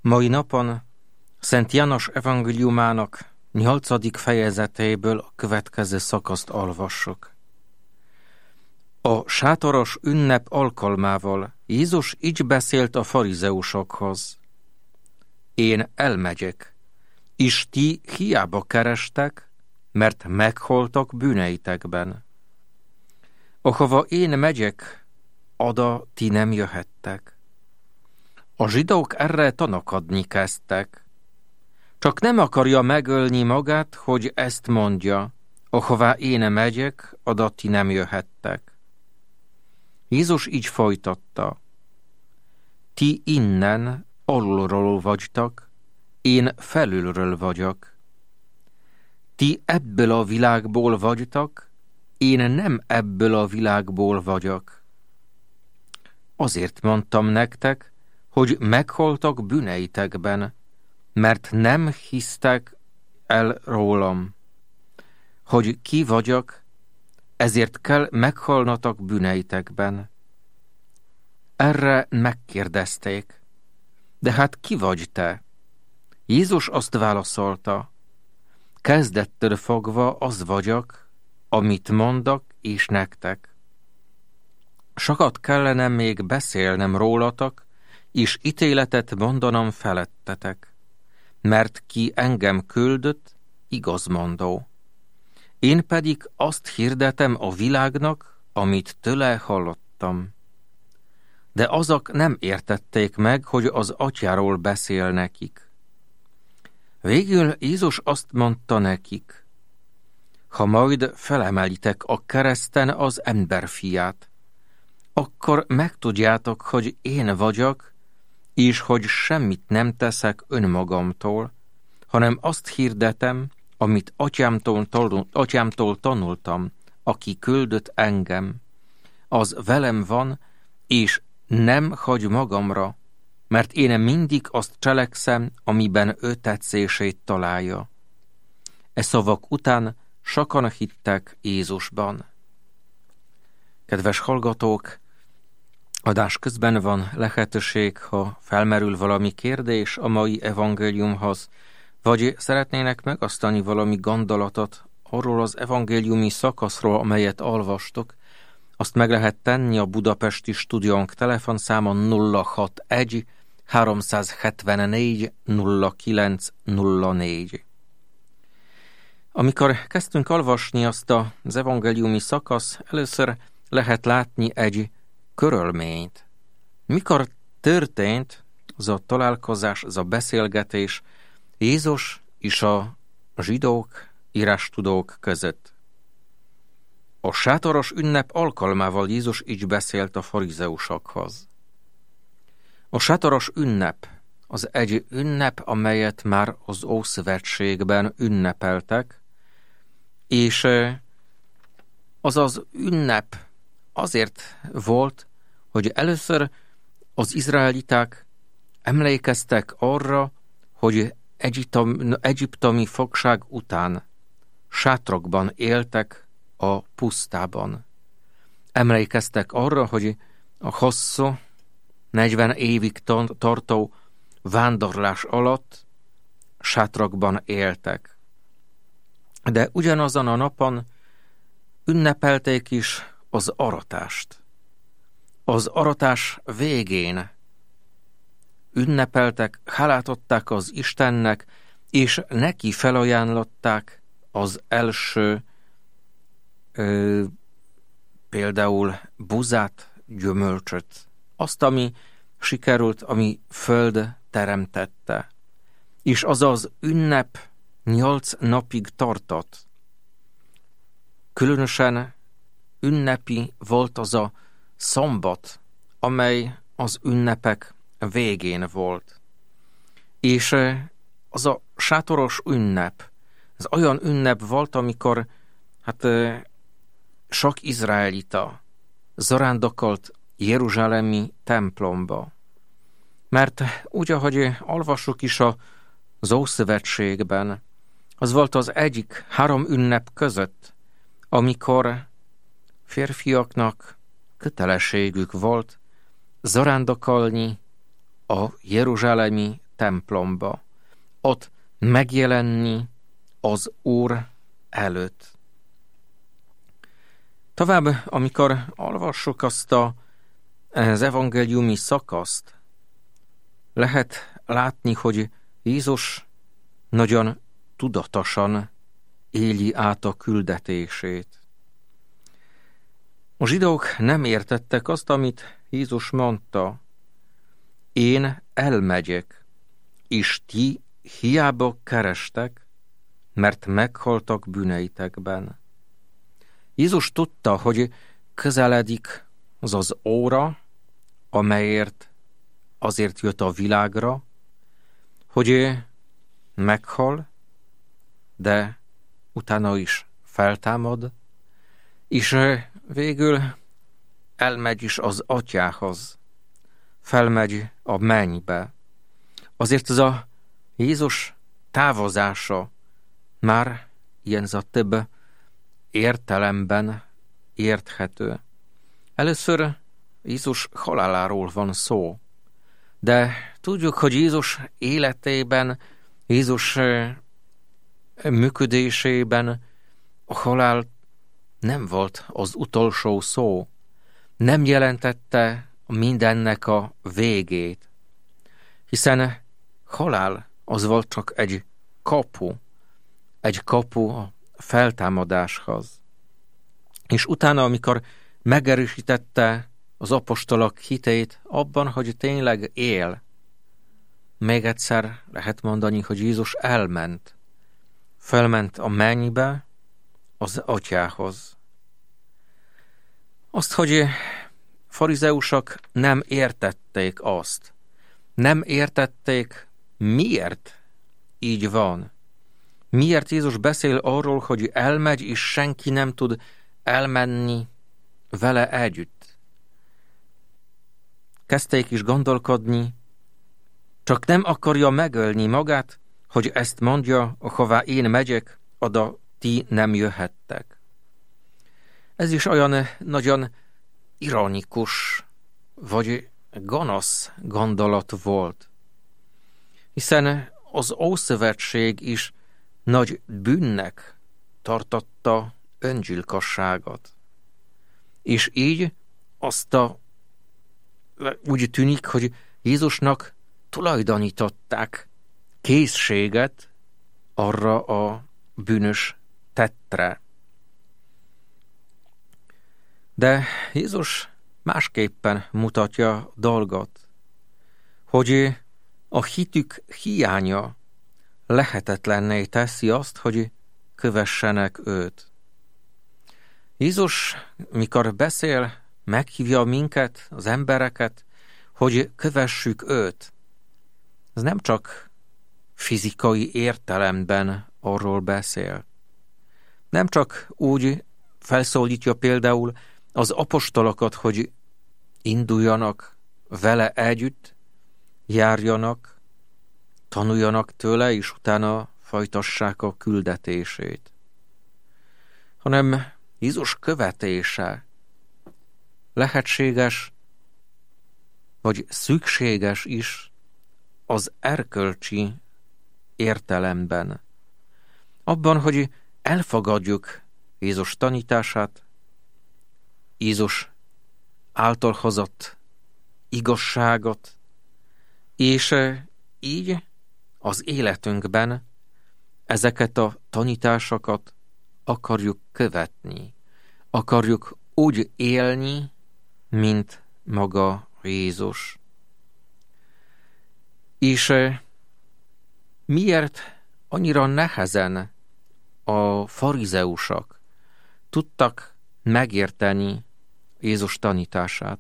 Mai napon Szent János evangéliumának 8. fejezetéből a következő szakaszt olvassuk. A sátoros ünnep alkalmával Jézus így beszélt a farizeusokhoz. Én elmegyek, és ti hiába kerestek, mert meghaltak bűneitekben. Ahova én megyek, oda ti nem jöhettek. A zsidók erre tanakodni kezdtek. Csak nem akarja megölni magát, hogy ezt mondja, ahová én megyek, oda ti nem jöhettek. Jézus így folytatta. Ti innen alulról vagytok, én felülről vagyok. Ti ebből a világból vagytok, én nem ebből a világból vagyok. Azért mondtam nektek, hogy meghaltak bűneitekben, mert nem hisztek el rólam. Hogy ki vagyok, ezért kell meghalnatok bűneitekben. Erre megkérdezték, de hát ki vagy te? Jézus azt válaszolta, kezdettől fogva az vagyok, amit mondok és nektek. Sokat kellene még beszélnem rólatok, és ítéletet mondanom felettetek, mert ki engem küldött, igazmondó. Én pedig azt hirdetem a világnak, amit tőle hallottam. De azok nem értették meg, hogy az atyáról beszél nekik. Végül Jézus azt mondta nekik, ha majd felemelitek a kereszten az emberfiát, akkor megtudjátok, hogy én vagyok, és hogy semmit nem teszek önmagamtól, hanem azt hirdetem, amit atyámtól tanultam, aki küldött engem. Az velem van, és nem hagy magamra, mert én mindig azt cselekszem, amiben ő tetszését találja. E szavak után sokan hittek Jézusban. Kedves hallgatók, adás közben van lehetőség, ha felmerül valami kérdés a mai evangéliumhoz, vagy szeretnének megosztani valami gondolatot arról az evangéliumi szakaszról, amelyet olvastok, azt meg lehet tenni a budapesti stúdiónk telefonszámon 061 374 0904. Amikor kezdtünk olvasni azt az evangéliumi szakasz, először lehet látni egy körülményt. Mikor történt az a találkozás, az a beszélgetés Jézus és a zsidók, írástudók között? A sátoros ünnep alkalmával Jézus így beszélt a farizeusokhoz. A sátoros ünnep az egy ünnep, amelyet már az Ószövetségben ünnepeltek, és az az ünnep azért volt, hogy először az izraeliták emlékeztek arra, hogy egyiptomi fogság után sátrokban éltek a pusztában. Emlékeztek arra, hogy a hosszú, 40 évig tartó vándorlás alatt sátrokban éltek. De ugyanazon a napon ünnepelték is az aratást. Az aratás végén ünnepeltek, hálát adták az Istennek, és neki felajánlották az első például buzát, gyümölcsöt, azt, ami sikerült, ami föld teremtette. És az az ünnep 8 napig tartott. Különösen ünnepi volt az a szombat, amely az ünnepek végén volt. És az a sátoros ünnep, az olyan ünnep volt, amikor sok izraelita zarándokolt jeruzsálemi templomba. Mert úgy, ahogy olvassuk is az Ószövetségben, az volt az egyik 3 ünnep között, amikor férfiaknak kötelességük volt zarándokolni a jeruzsálemi templomba, ott megjelenni az Úr előtt. Tovább, amikor olvassuk azt az evangéliumi szakaszt, lehet látni, hogy Jézus nagyon tudatosan éli át a küldetését. A zsidók nem értettek azt, amit Jézus mondta. Én elmegyek, és ti hiába kerestek, mert meghaltak bűneitekben. Jézus tudta, hogy közeledik az óra, amelyért azért jött a világra, hogy meghal, de utána is feltámad, és végül elmegy is az Atyához, felmegy a mennybe. Azért ez a Jézus távozása már ilyen a több értelemben érthető. Először Jézus haláláról van szó, de tudjuk, hogy Jézus életében, Jézus működésében a halál nem volt az utolsó szó, nem jelentette mindennek a végét, hiszen halál az volt csak egy kapu a feltámadáshoz. És utána, amikor megerősítette az apostolok hitét abban, hogy tényleg él, még egyszer lehet mondani, hogy Jézus felment a mennybe, az Atyához. Azt, hogy farizeusok nem értették azt, nem értették, miért így van. Miért Jézus beszél arról, hogy elmegy, és senki nem tud elmenni vele együtt. Kezdték is gondolkodni, csak nem akarja megölni magát, hogy ezt mondja, ahová én megyek, oda ti nem jöhettek. Ez is olyan nagyon ironikus, vagy gonosz gondolat volt, hiszen az Ószövetség is nagy bűnnek tartotta öngyilkosságot. És így úgy tűnik, hogy Jézusnak tulajdonították készséget arra a bűnös tettre. De Jézus másképpen mutatja a dolgot, hogy a hitük hiánya lehetetlenné teszi azt, hogy kövessenek őt. Jézus, mikor beszél, meghívja minket, az embereket, hogy kövessük őt. Ez nem csak fizikai értelemben arról beszél. Nem csak úgy felszólítja például az apostolokat, hogy induljanak vele együtt, járjanak, tanuljanak tőle, és utána folytassák a küldetését. Hanem Jézus követése lehetséges, vagy szükséges is az erkölcsi értelemben. Abban, hogy elfogadjuk Jézus tanítását, Jézus által hozott igazságot, és így az életünkben ezeket a tanításokat akarjuk követni. Akarjuk úgy élni, mint maga Jézus. És miért annyira nehezen a farizeusok tudtak megérteni Jézus tanítását?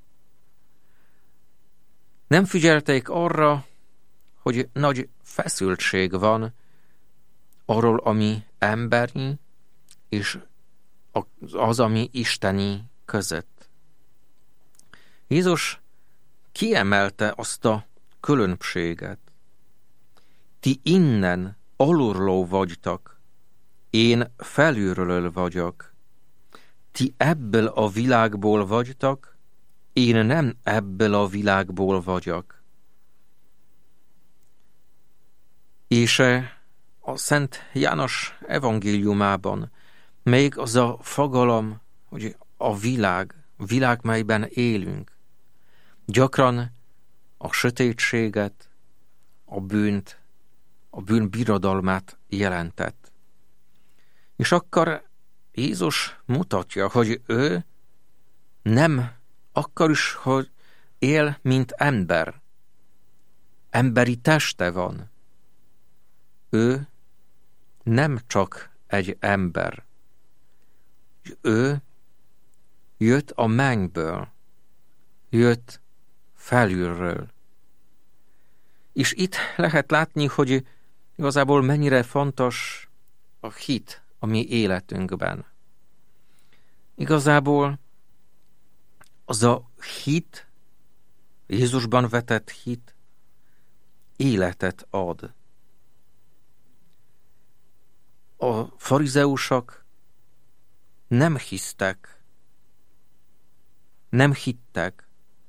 Nem figyelték arra, hogy nagy feszültség van arról, ami emberi, és az, ami isteni között. Jézus kiemelte azt a különbséget. Ti innen alulról vagytok, én felülről vagyok. Ti ebből a világból vagytok, én nem ebből a világból vagyok. És a Szent János evangéliumában még az a fogalom, hogy a világ, melyben élünk, gyakran a sötétséget, a bűnt, a bűn birodalmát jelentett. És akkor Jézus mutatja, hogy ő nem akkor is, hogy él, mint ember. Emberi teste van. Ő nem csak egy ember. Ő jött a mennyből, jött felülről. És itt lehet látni, hogy igazából mennyire fontos a hit a mi életünkben. Igazából az a hit, Jézusban vetett hit, életet ad. A farizeusok nem hisztek, nem hittek,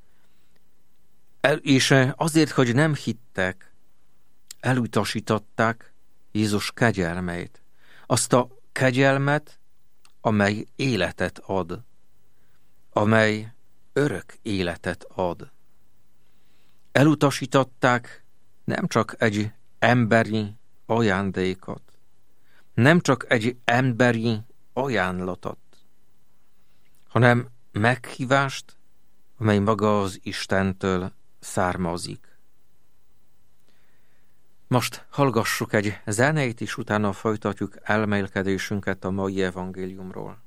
és azért, hogy nem hittek, elutasították Jézus kegyelmeit. Azt a kegyelmet, amely életet ad, amely örök életet ad. Elutasították nem csak egy emberi ajándékot, nem csak egy emberi ajánlatot, hanem meghívást, amely maga az Istentől származik. Most hallgassuk egy zenét, és utána folytatjuk elmélkedésünket a mai evangéliumról.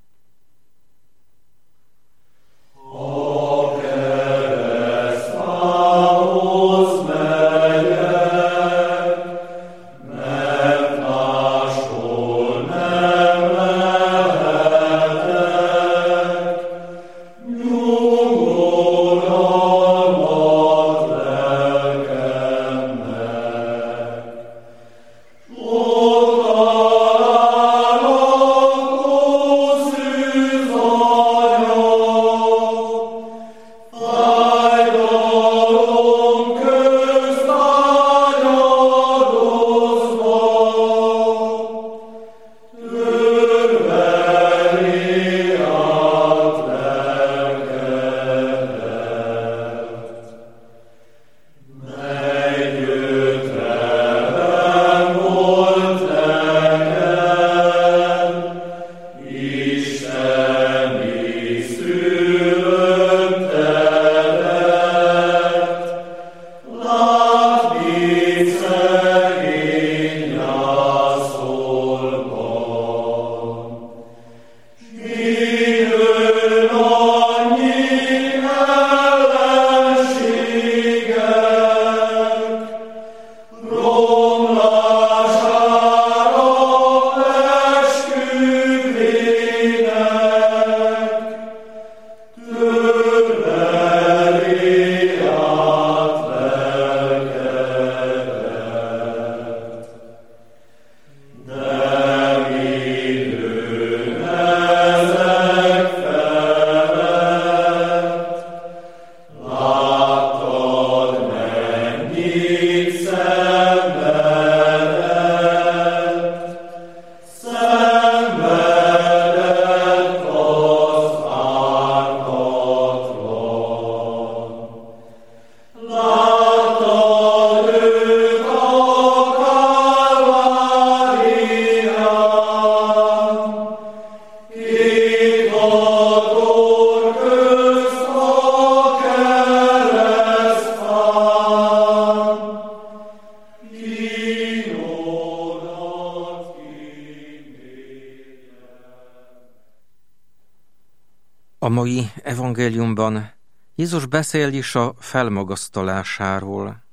A mai evangéliumban Jézus beszél is a felmagasztalásáról.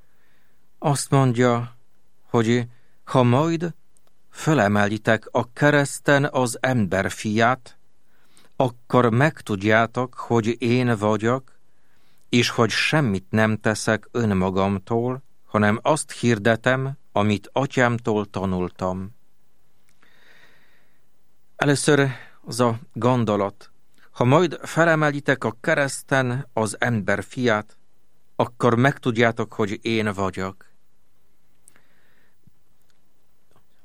Azt mondja, hogy ha majd felemelitek a kereszten az emberfiát, akkor megtudjátok, hogy én vagyok, és hogy semmit nem teszek önmagamtól, hanem azt hirdetem, amit atyámtól tanultam. Először az a gondolat, ha majd felemelitek a kereszten az emberfiát, akkor megtudjátok, hogy én vagyok.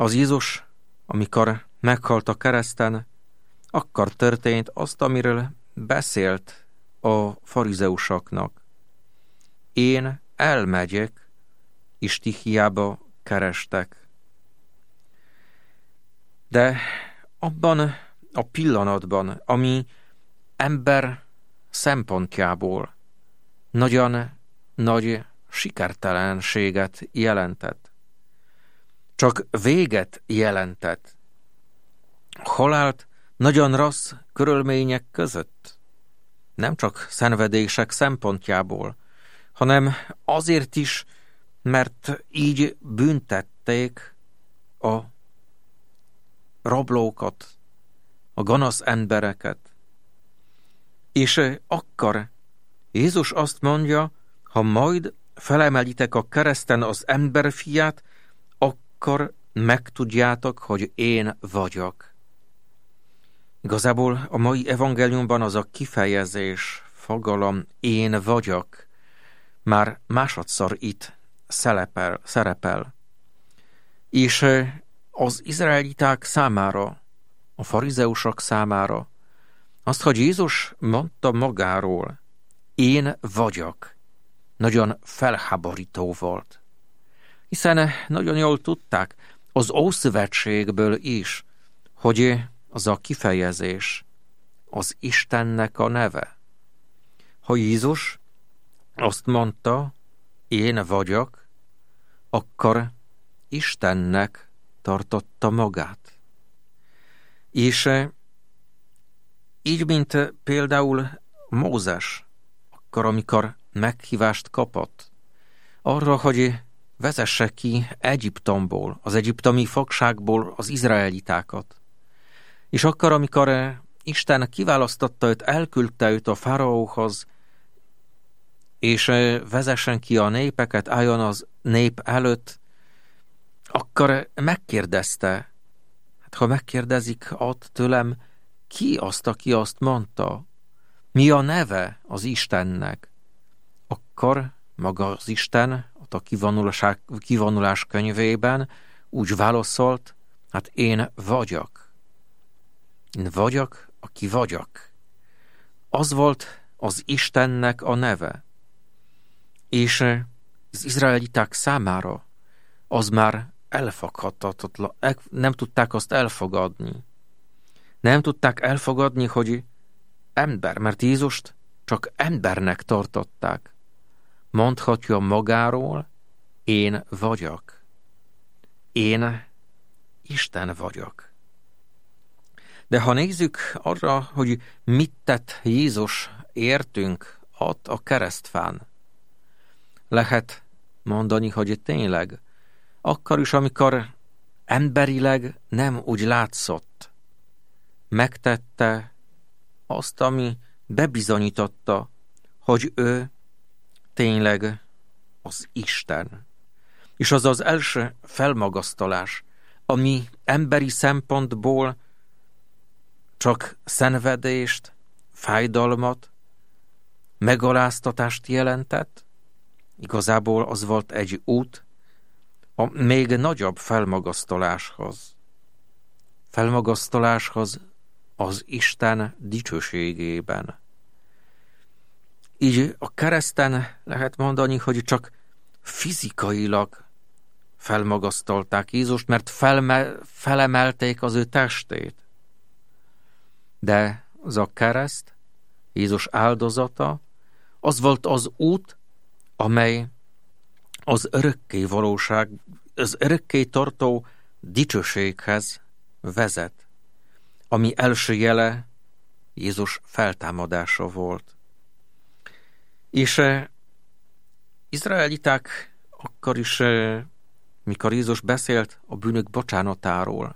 Az Jézus, amikor meghalt a kereszten, akkor történt azt, amiről beszélt a farizeusoknak. Én elmegyek, és ti hiába kerestek. De abban a pillanatban, ami ember szempontjából nagyon nagy sikertelenséget jelentett, csak véget jelentett, halált nagyon rossz körülmények között, nem csak szenvedések szempontjából, hanem azért is, mert így büntették a rablókat, a gonosz embereket. És akkor Jézus azt mondja, ha majd felemelitek a kereszten az emberfiát, akkor megtudjátok, hogy én vagyok. Igazából a mai evangéliumban az a kifejezés, fogalom, én vagyok, már másodszor itt szerepel. És az izraeliták számára, a farizeusok számára azt, hogy Jézus mondta magáról, én vagyok, nagyon felháborító volt. Hiszen nagyon jól tudták az Ószövetségből is, hogy az a kifejezés az Istennek a neve. Ha Jézus azt mondta, én vagyok, akkor Istennek tartotta magát. És így, mint például Mózes, akkor, amikor meghívást kapott arra, hogy vezesse ki Egyiptomból, az egyiptomi fogságból az izraelitákat. És akkor, amikor Isten kiválasztotta őt, elküldte őt a faraóhoz, és vezessen ki a népeket, álljon az nép előtt, akkor megkérdezte, hát ha megkérdezik ott tőlem, ki azt, aki azt mondta, mi a neve az Istennek, akkor maga az Isten ott a kivonulás könyvében úgy válaszolt, hát én vagyok. Én vagyok, aki vagyok. Az volt az Istennek a neve. És az izraeliták számára az már elfogadhatatlan, nem tudták azt elfogadni. Nem tudták elfogadni, hogy ember, mert Jézust csak embernek tartották. Mondhatja magáról, én vagyok. Én Isten vagyok. De ha nézzük arra, hogy mit tett Jézus értünk ott a keresztfán, lehet mondani, hogy tényleg, akkor is, amikor emberileg nem úgy látszott, megtette azt, ami bebizonyította, hogy ő tényleg az Isten. És az az első felmagasztalás, ami emberi szempontból csak szenvedést, fájdalmat, megaláztatást jelentett, igazából az volt egy út a még nagyobb felmagasztaláshoz. Felmagasztaláshoz az Isten dicsőségében. Így a kereszten lehet mondani, hogy csak fizikailag felmagasztalták Jézust, mert felemelték az ő testét. De az a kereszt, Jézus áldozata, az volt az út, amely az örökké valóság, az örökké tartó dicsőséghez vezet, ami első jele Jézus feltámadása volt. És izraeliták akkor is, mikor Jézus beszélt a bűnök bocsánatáról,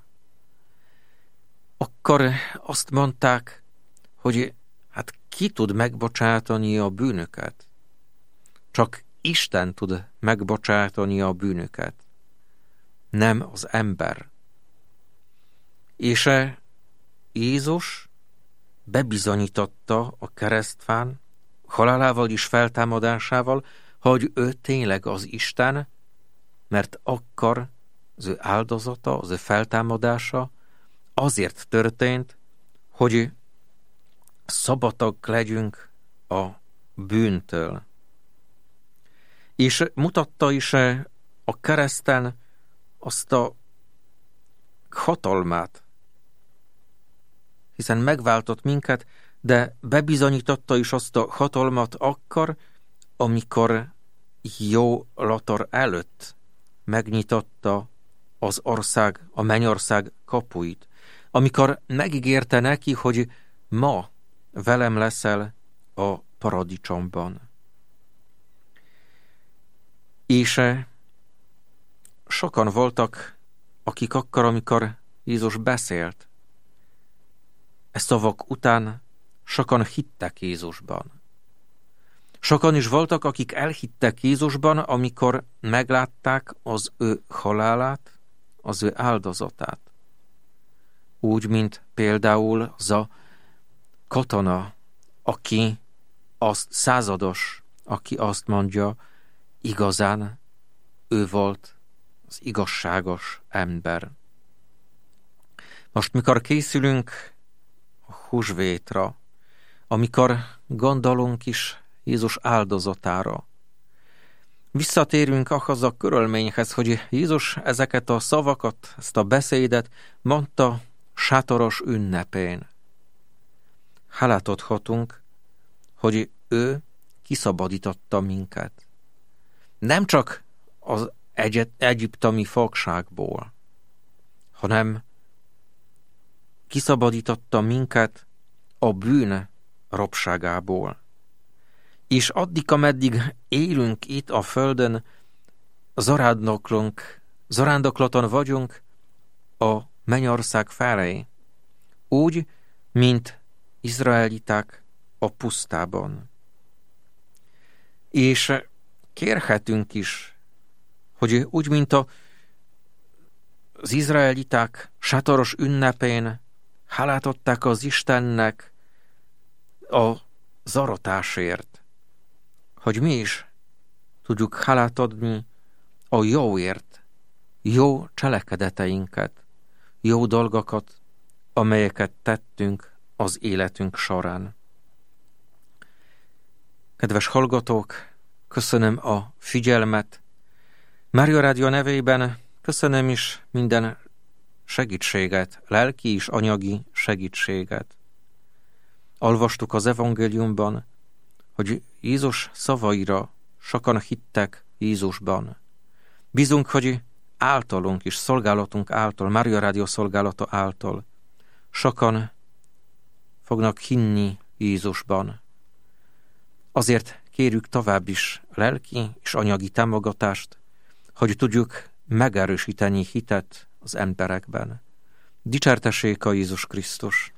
akkor azt mondták, hogy hát ki tud megbocsátani a bűnöket? Csak Isten tud megbocsátani a bűnöket, nem az ember. És Jézus bebizonyította a keresztfán, halálával és feltámadásával, hogy ő tényleg az Isten, mert akkor az ő áldozata, az ő feltámadása azért történt, hogy szabadok legyünk a bűntől. És mutatta is a kereszten azt a hatalmát, hiszen megváltott minket, de bebizonyította is azt a hatalmat akkor, amikor jó lator előtt megnyitotta az ország, a mennyország kapuit, amikor megígérte neki, hogy ma velem leszel a paradicsomban. És sokan voltak, akik akkor, amikor Jézus beszélt, e szavak után sokan hittek Jézusban. Sokan is voltak, akik elhittek Jézusban, amikor meglátták az ő halálát, az ő áldozatát. Úgy, mint például az a katona, aki azt százados, aki azt mondja, igazán ő volt az igazságos ember. Most, mikor készülünk a húsvétra, amikor gondolunk is Jézus áldozatára, visszatérünk ahhoz a körülményhez, hogy Jézus ezeket a szavakat, ezt a beszédet mondta sátoros ünnepén. Hálát adhatunk, hogy ő kiszabadította minket. Nem csak az egyiptomi fogságból, hanem kiszabadította minket a bűn rabságából. És addig, ameddig élünk itt a földön, zarándoklaton vagyunk a mennyország felé, úgy, mint izraeliták a pusztában. És kérhetünk is, hogy úgy, mint az izraeliták sátoros ünnepén hálát adták az Istennek az aratásért, hogy mi is tudjuk hálát adni a jóért, jó cselekedeteinket, jó dolgokat, amelyeket tettünk az életünk során. Kedves hallgatók, köszönöm a figyelmet. Mária Rádió nevében köszönöm is minden segítséget, lelki és anyagi segítséget. Olvastuk az evangéliumban, hogy Jézus szavaira sokan hittek Jézusban. Bízunk, hogy általunk is, szolgálatunk által, Mária Rádió szolgálata által sokan fognak hinni Jézusban. Azért kérjük tovább is lelki és anyagi támogatást, hogy tudjuk megerősíteni hitet az emberekben. Dicsértessék a Jézus Krisztus!